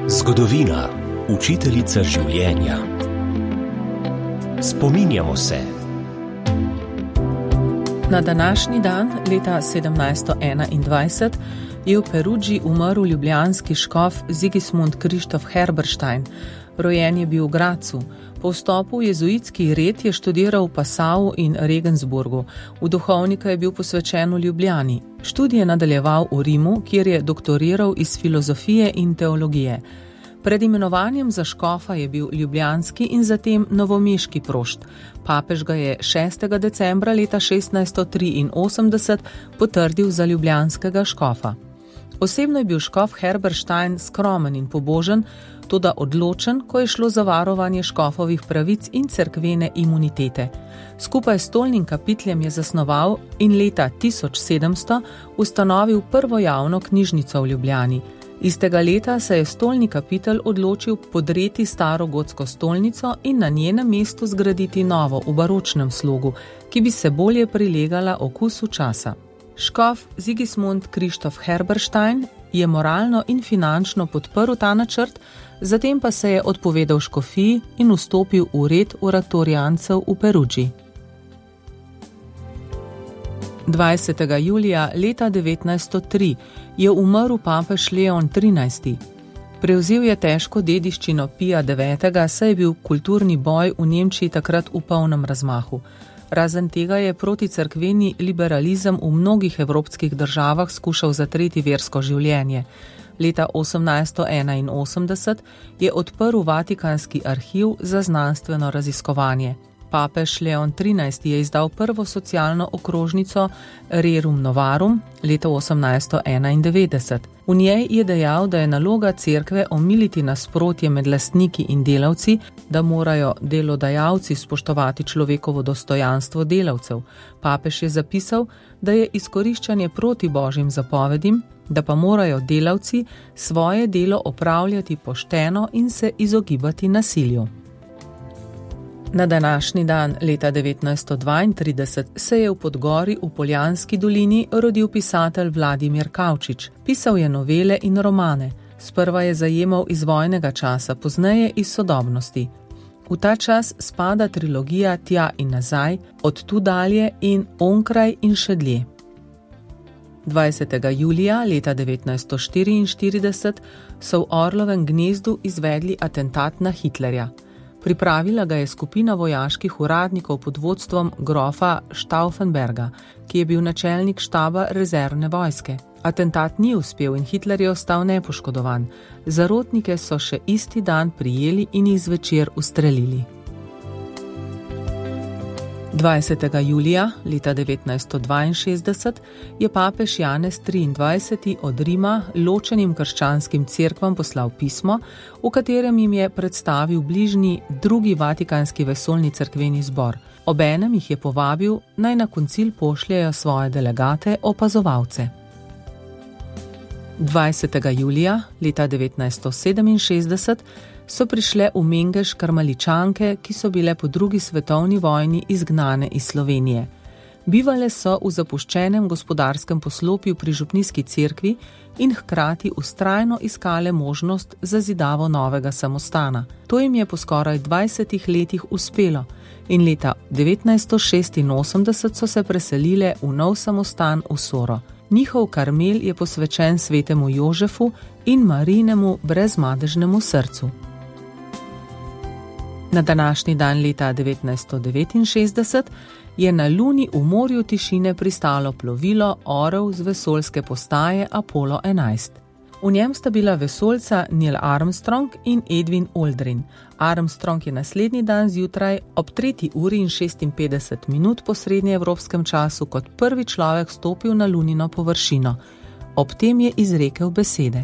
Zgodovina, učiteljica življenja. Spominjamo se. Na današnji dan, leta 1721, je v Perugii umrl ljubljanski škof Sigismund Krištof Herberstein. Rojen je bil v Grazu. Po vstopu v jezuitski red je študiral v Passau in Regensburgu. V duhovnika je bil posvečen v Ljubljani. Študij je nadaljeval v Rimu, kjer je doktoriral iz filozofije in teologije. Pred imenovanjem za škofa je bil ljubljanski in zatem novomeški prošt. Papež ga je 6. decembra leta 1683 potrdil za ljubljanskega škofa. Osebno je bil škof Herberstein skromen in pobožen, toda odločen, ko je šlo za varovanje škofovih pravic in cerkvene imunitete. Skupaj s stolnim kapitljem je zasnoval in leta 1700 ustanovil prvo javno knjižnico v Ljubljani. Istega leta se je stolni kapitel odločil podreti staro gotsko stolnico in na njenem mestu zgraditi novo v baročnem slogu, ki bi se bolje prilegala okusu časa. Škof Sigismund Krištof Herberstein je moralno in finančno podprl ta načrt, zatem pa se je odpovedal škofiji in vstopil v red oratorijancev v Perugii. 20. julija leta 1903 je umrl papež Leon XIII. Prevzel je težko dediščino Pija IX, saj je bil kulturni boj v Nemčiji takrat v polnem razmahu. Razen tega je proticerkveni liberalizem v mnogih evropskih državah skušal zatreti versko življenje. Leta 1881 je odprl Vatikanski arhiv za znanstveno raziskovanje. Papež Leon XIII je izdal prvo socialno okrožnico Rerum Novarum leta 1891. V njej je dejal, da je naloga cerkve omiliti nasprotje med lastniki in delavci, da morajo delodajalci spoštovati človekovo dostojanstvo delavcev. Papež je zapisal, da je izkoriščanje proti božjim zapovedim, da pa morajo delavci svoje delo opravljati pošteno in se izogibati nasilju. Na današnji dan leta 1932 se je v Podgori v Poljanski dolini rodil pisatelj Vladimir Kavčič. Pisal je novele in romane. Sprva je zajemal iz vojnega časa, pozneje iz sodobnosti. V ta čas spada trilogija Tja in nazaj, Od tu dalje in Onkraj in še dlje. 20. julija leta 1944 so v Orlovem gnezdu izvedli atentat na Hitlerja. Pripravila ga je skupina vojaških uradnikov pod vodstvom grofa Stauffenberga, ki je bil načelnik štaba rezervne vojske. Atentat ni uspel in Hitler je ostal nepoškodovan. Zarotnike so še isti dan prijeli in jih zvečer ustrelili. 20. julija leta 1962 je papež Janez XXIII. Od Rima ločenim krščanskim cerkvam poslal pismo, v katerem jim je predstavil bližnji drugi Vatikanski vesoljni cerkveni zbor. Obenem jih je povabil, naj na koncil pošljejo svoje delegate, opazovalce. 20. julija leta 1967 so prišle v Mengeš karmeličanke, ki so bile po drugi svetovni vojni izgnane iz Slovenije. Bivale so v zapuščenem gospodarskem poslopju pri župnijski cerkvi in hkrati vztrajno iskale možnost za zidavo novega samostana. To jim je po skoraj 20 letih uspelo in leta 1986 so se preselile v nov samostan v Soro. Njihov karmel je posvečen svetemu Jožefu in Marijinemu brezmadežnemu srcu. Na današnji dan leta 1969 je na Luni v morju tišine pristalo plovilo Orel z vesoljske postaje Apollo 11. V njem sta bila vesoljca Neil Armstrong in Edwin Aldrin. Armstrong je naslednji dan zjutraj ob 3:56 po srednjeevropskem času kot prvi človek stopil na Lunino površino. Ob tem je izrekel besede.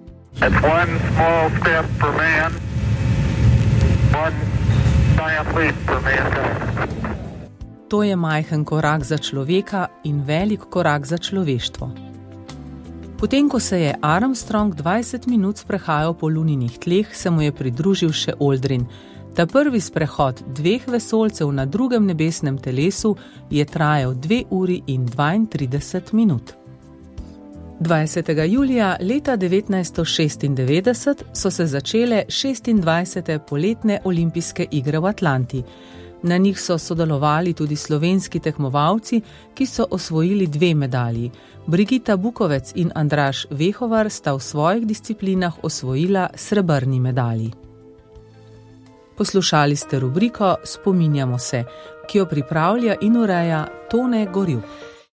To je majhen korak za človeka in velik korak za človeštvo. Potem, ko se je Armstrong 20 minut sprehajal po Luninih tleh, se mu je pridružil še Aldrin. Ta prvi sprehod dveh vesoljcev na drugem nebesnem telesu je trajal 2 uri in 32 minut. 20. julija leta 1996 so se začele 26. poletne olimpijske igre v Atlanti. Na njih so sodelovali tudi slovenski tekmovalci, ki so osvojili 2 medalji. Brigita Bukovec in Andraž Vehovar sta v svojih disciplinah osvojila srebrni medalji. Poslušali ste rubriko Spominjamo se, ki jo pripravlja in ureja Tone Gorjup.